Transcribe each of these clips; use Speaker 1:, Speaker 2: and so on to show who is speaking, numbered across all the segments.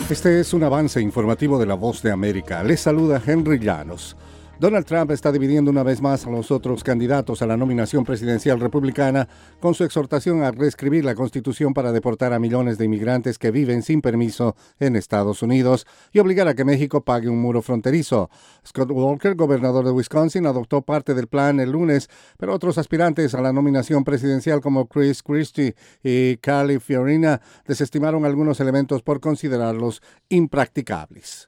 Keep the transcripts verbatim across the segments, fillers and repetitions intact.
Speaker 1: Este es un avance informativo de La Voz de América. Les saluda Henry Llanos. Donald Trump está dividiendo una vez más a los otros candidatos a la nominación presidencial republicana con su exhortación a reescribir la Constitución para deportar a millones de inmigrantes que viven sin permiso en Estados Unidos y obligar a que México pague un muro fronterizo. Scott Walker, gobernador de Wisconsin, adoptó parte del plan el lunes, pero otros aspirantes a la nominación presidencial como Chris Christie y Carly Fiorina desestimaron algunos elementos por considerarlos impracticables.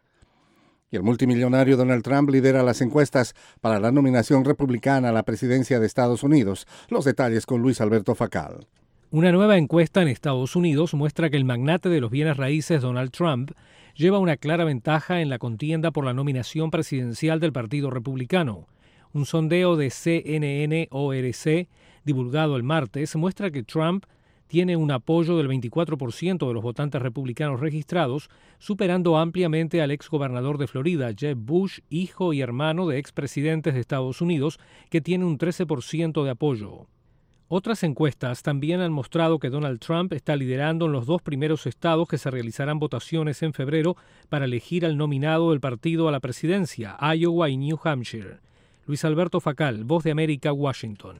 Speaker 1: Y el multimillonario Donald Trump lidera las encuestas para la nominación republicana a la presidencia de Estados Unidos. Los detalles con Luis Alberto Facal.
Speaker 2: Una nueva encuesta en Estados Unidos muestra que el magnate de los bienes raíces Donald Trump lleva una clara ventaja en la contienda por la nominación presidencial del Partido Republicano. Un sondeo de C N N O R C, divulgado el martes, muestra que Trump tiene un apoyo del veinticuatro por ciento de los votantes republicanos registrados, superando ampliamente al exgobernador de Florida, Jeb Bush, hijo y hermano de expresidentes de Estados Unidos, que tiene un trece por ciento de apoyo. Otras encuestas también han mostrado que Donald Trump está liderando en los dos primeros estados que se realizarán votaciones en febrero para elegir al nominado del partido a la presidencia, Iowa y New Hampshire. Luis Alberto Facal, Voz de América, Washington.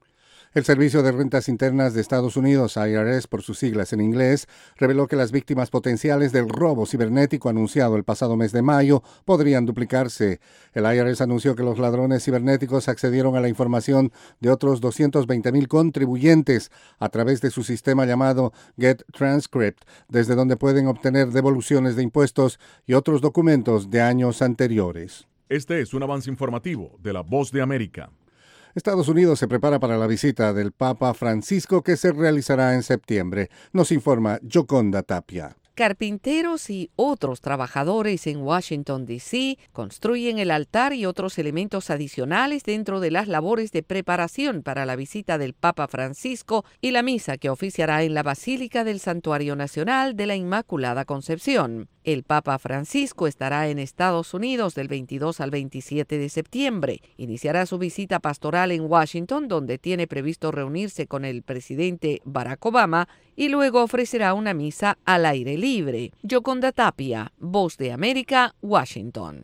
Speaker 1: El Servicio de Rentas Internas de Estados Unidos, I R S por sus siglas en inglés, reveló que las víctimas potenciales del robo cibernético anunciado el pasado mes de mayo podrían duplicarse. El I R S anunció que los ladrones cibernéticos accedieron a la información de otros doscientos veinte mil contribuyentes a través de su sistema llamado Get Transcript, desde donde pueden obtener devoluciones de impuestos y otros documentos de años anteriores.
Speaker 3: Este es un avance informativo de La Voz de América.
Speaker 1: Estados Unidos se prepara para la visita del Papa Francisco que se realizará en septiembre. Nos informa Yoconda Tapia.
Speaker 4: Carpinteros y otros trabajadores en Washington, D C construyen el altar y otros elementos adicionales dentro de las labores de preparación para la visita del Papa Francisco y la misa que oficiará en la Basílica del Santuario Nacional de la Inmaculada Concepción. El Papa Francisco estará en Estados Unidos del veintidós al veintisiete de septiembre. Iniciará su visita pastoral en Washington, donde tiene previsto reunirse con el presidente Barack Obama, y luego ofrecerá una misa al aire libre. Yoconda Tapia, Voz de América, Washington.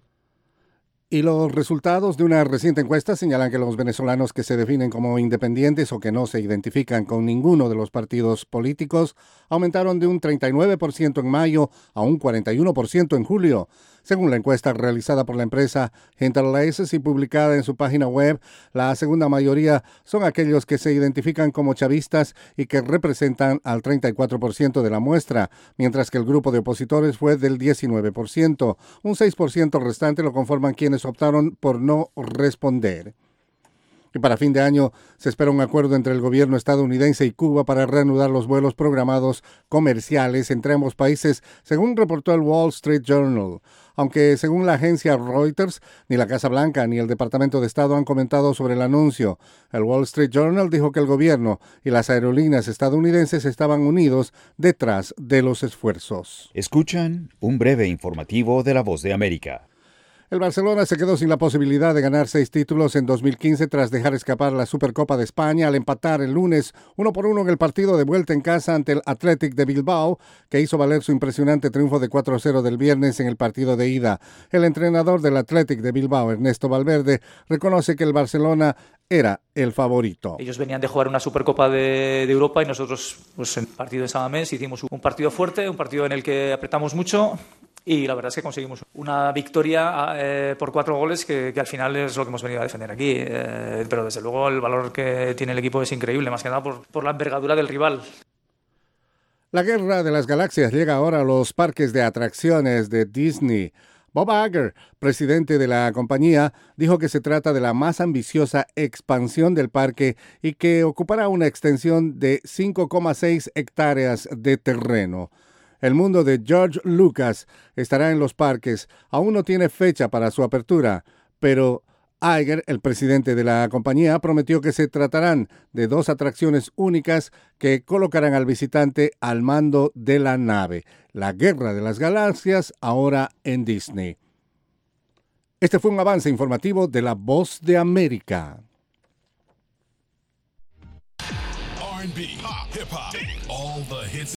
Speaker 1: Y los resultados de una reciente encuesta señalan que los venezolanos que se definen como independientes o que no se identifican con ninguno de los partidos políticos aumentaron de un treinta y nueve por ciento en mayo a un cuarenta y uno por ciento en julio. Según la encuesta realizada por la empresa Interlaces y publicada en su página web, la segunda mayoría son aquellos que se identifican como chavistas y que representan al treinta y cuatro por ciento de la muestra, mientras que el grupo de opositores fue del diecinueve por ciento. Un seis por ciento restante lo conforman quienes optaron por no responder. Y para fin de año se espera un acuerdo entre el gobierno estadounidense y Cuba para reanudar los vuelos programados comerciales entre ambos países, según reportó el Wall Street Journal. Aunque según la agencia Reuters, ni la Casa Blanca ni el Departamento de Estado han comentado sobre el anuncio. El Wall Street Journal dijo que el gobierno y las aerolíneas estadounidenses estaban unidos detrás de los esfuerzos.
Speaker 5: Escuchan un breve informativo de La Voz de América.
Speaker 1: El Barcelona se quedó sin la posibilidad de ganar seis títulos en dos mil quince tras dejar escapar la Supercopa de España al empatar el lunes uno por uno en el partido de vuelta en casa ante el Athletic de Bilbao, que hizo valer su impresionante triunfo de cuatro a cero del viernes en el partido de ida. El entrenador del Athletic de Bilbao, Ernesto Valverde, reconoce que el Barcelona era el favorito.
Speaker 6: Ellos venían de jugar una Supercopa de, de Europa y nosotros, pues en el partido de Samamés, hicimos un partido fuerte, un partido en el que apretamos mucho. Y la verdad es que conseguimos una victoria eh, por cuatro goles que, que al final es lo que hemos venido a defender aquí. Eh, pero desde luego el valor que tiene el equipo es increíble, más que nada por, por la envergadura del rival.
Speaker 1: La guerra de las galaxias llega ahora a los parques de atracciones de Disney. Bob Iger, presidente de la compañía, dijo que se trata de la más ambiciosa expansión del parque y que ocupará una extensión de cinco coma seis hectáreas de terreno. El mundo de George Lucas estará en los parques. Aún no tiene fecha para su apertura, pero Iger, el presidente de la compañía, prometió que se tratarán de dos atracciones únicas que colocarán al visitante al mando de la nave. La Guerra de las Galaxias, ahora en Disney. Este fue un avance informativo de La Voz de América.
Speaker 7: R and B, pop, hip hop, all the hits.